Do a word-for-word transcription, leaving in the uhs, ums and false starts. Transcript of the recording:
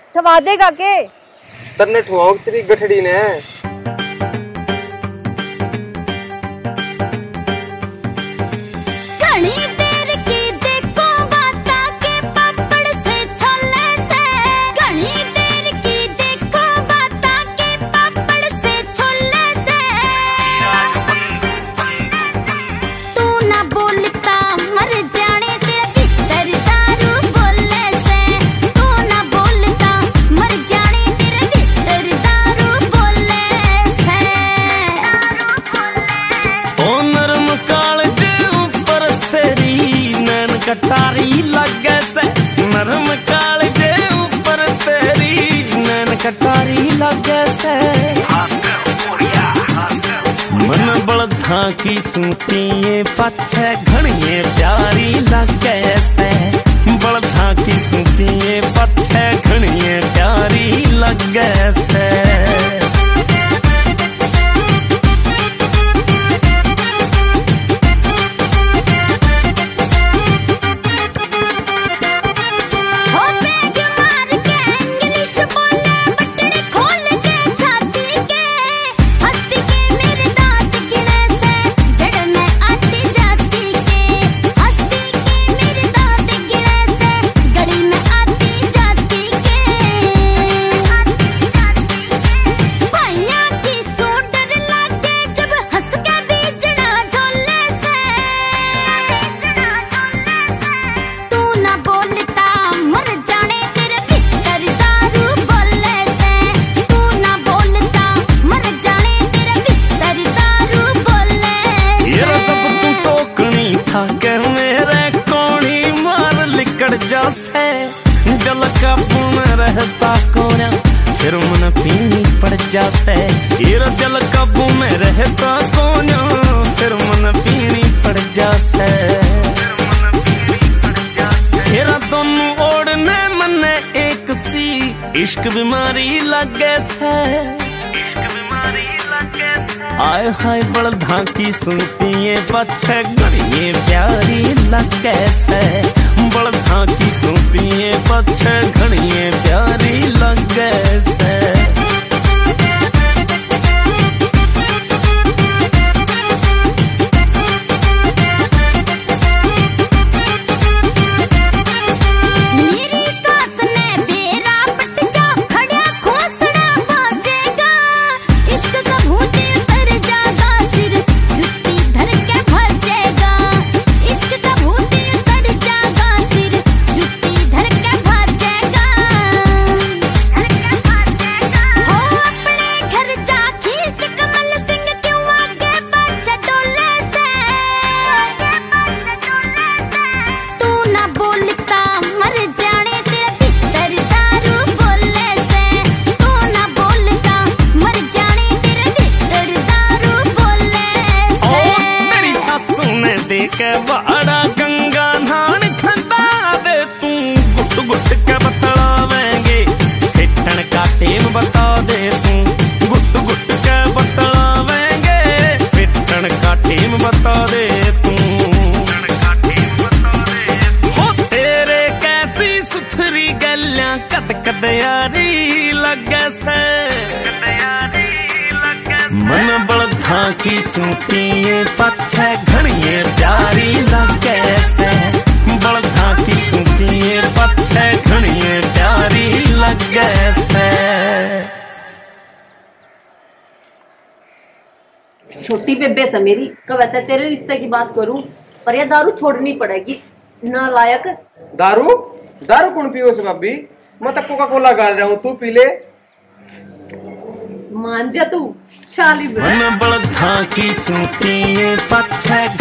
ठवा देगा के तन्ने ठवाओ तेरी गठड़ी ने कटारी लगे से नरम काल के ऊपर तेरी नैन कटारी लगे से मन बलधा की सूटिए पछे घड़िए प्यारी लगे से बलधा की सूटिए पछे घड़िए प्यारी लगे से के मेरे कोणी मार लिकड़ जासे जल काबू में रहता कोना फिर मन पीनी पड़ जासे हीरा जल काबू में रहता कोना फिर मन पीनी पड़ जासे हीरा दोनों ओढ़ने मने एक सी इश्क बीमारी लगे से आय हाय बलधा की सुनतिए पछे घड़िए प्यारी लगे से बलधा की सुनतिए पछे घड़िए प्यारी लगे से के बाड़ा गंगा नान खंदा दे तू गुट गुट के बतलावेंगे फिटन का टेम बता दे तू गुट गुट के बतलावेंगे फिटन का टेम बता दे तू हो तेरे कैसी सुथरी गलियां कद कद यारी लगे से मन बलधा की सूटिए पछे घड़िए प्यारी लगे से बलधा की सूटिए पछे घड़िए प्यारी लगे से। छोटी बेबे से मेरी कब ऐसा तेरे रिश्ते की बात करूं पर यह दारू छोड़नी पड़ेगी ना लायक। दारू दारू कौन पियो से भाभी मैं तो कोका कोला गाल रहा हूँ तू पी ले मान जा तू चाली मन बलधा की सूटिए पछे